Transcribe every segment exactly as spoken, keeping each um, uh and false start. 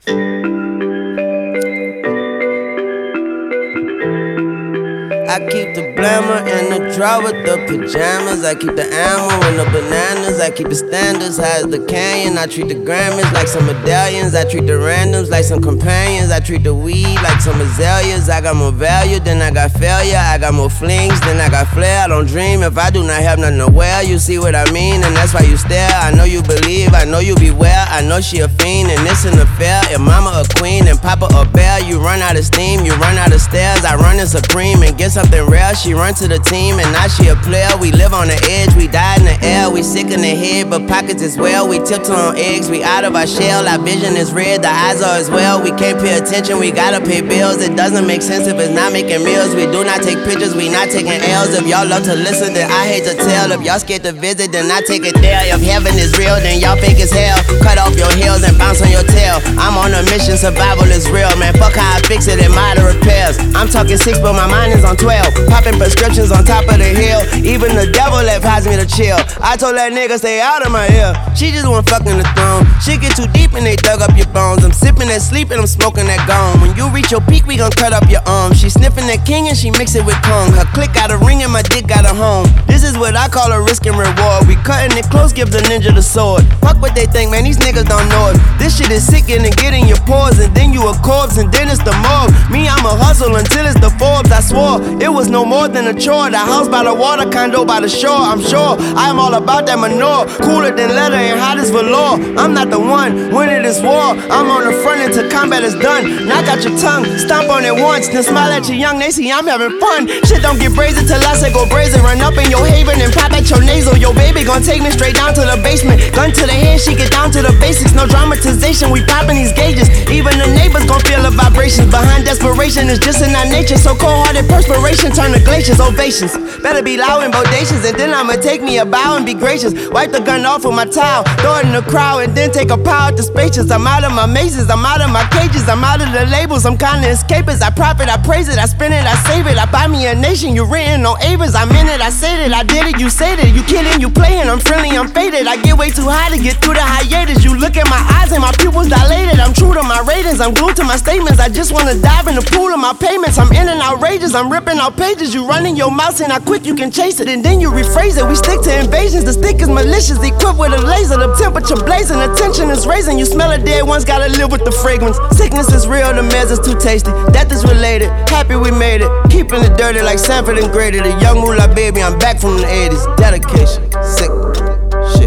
I keep the blammer in the drawer with the pajamas. I keep the ammo and the bananas. I keep the standards high as the canyon. I treat the Grammys like some medallions. I treat the randoms like some companions. I treat the weed like some azaleas. I got more value than I got failure. I got more flings than I got flair. I don't dream if I do not have nothing to wear. You see what I mean, and that's why you stare. I know you believe, I know you beware. I know she a fiend, and it's an affair. If mama a queen and papa a bear, you run out of steam, you run out of stairs. I run in supreme and get something rare. She run to the team and now she a player. We live on the edge, we die in the air. We sick in the head, but pockets as well. We tiptoe on eggs, we out of our shell. Our vision is red, the eyes are as well. We can't pay attention, we gotta pay bills. It doesn't make sense if it's not making meals. We do not take pictures, we not taking L's. If y'all love to listen, then I hate to tell. If y'all scared to visit, then I take it there. If heaven is real, then y'all fake as hell. Cut off your heels and bounce on your tail. I'm on a mission, survival is real. Man, fuck how I fix it and minor repairs. I'm talking six, but my mind is on twelve. Popping prescriptions on top of the hill. Even the devil advised me to chill. I told that nigga stay out of my ear. She just want fucking the throne. She get too deep and they dug up your bones. I'm sipping that sleep and I'm smoking that gone. When you reach your peak, we gon' cut up your arm. She sniffing that king and she mix it with Kong. Her click got a ring and my dick got a home. This is what I call a risk and reward. We cutting it close, give the ninja the sword. Fuck what they think, man, these niggas don't know it. This shit is sickin' and get in your pores. And then you a corpse and then it's the morgue. Me, I'm a hustle until it's the Forbes. I swore it was no more than a chore. The house by the water, condo by the shore. I'm sure I'm all about that manure. Cooler than leather and hot as velour. I'm not the one winning this war. I'm on the front until combat is done. Knock out your tongue, stomp on it once, then smile at your young. They see I'm having fun. Shit don't get brazen till I say go brazen. Run up in your haven and pop at your nasal. Your baby gon' take me straight down to the basement. Gun to the head, she get down to the basics. No dramatization, we popping these gauges. Even the neighbors gon' feel the vibrations. Behind desperation is just in our nature. So cold-hearted perspiration turn to glaciers, ovations. Better be loud and bodacious, and then I'ma take me a bow and be gracious. Wipe the gun off with my towel, throw it in the crowd, and then take a pow out the spacious. I'm out of my mazes, I'm out of my cages, I'm out of the labels, I'm kinda escapist. I profit, I praise it, I spend it, I save it. I buy me a nation, you written on Avers. I'm in it, I said it, I did it, you said it. You kidding, you playing, I'm friendly, I'm faded. I get way too high to get through the hiatus. You look at my eyes and my pupils dilated. I'm true to my ratings, I'm glued to my statements. I just wanna dive in the pool of my payments. I'm in and outrageous, I'm ripping out pages. You running your mouth and how quick you can chase it, and then you rephrase it. We stick to invasions, the stick is malicious, equipped with a laser. The temperature blazing, the tension is raising. You smell a dead one's gotta live with the fragrance. Sickness is real, the meds is too tasty. Death is related, happy we made it. Keeping it dirty like Sanford and Grady. The young moolah baby, I'm back from the eighties. Dedication, sick shit.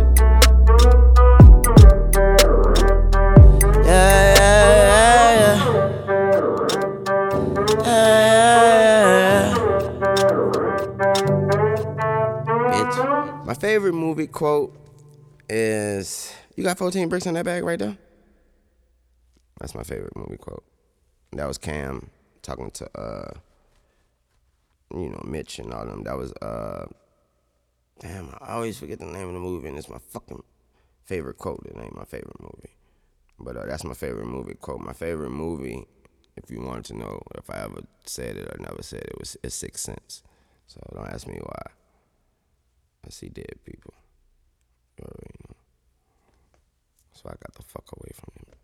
Yeah, yeah, yeah, yeah. Yeah, yeah, yeah. Bitch. My favorite movie quote is, you got fourteen bricks in that bag right there? That's my favorite movie quote. That was Cam talking to, uh, you know, Mitch and all them. That was, uh, damn, I always forget the name of the movie, and it's my fucking favorite quote. It ain't my favorite movie. But uh, that's my favorite movie quote. My favorite movie, if you wanted to know if I ever said it or never said it, was it's Sixth Sense. So don't ask me why. I see dead people. You know, so I got the fuck away from him.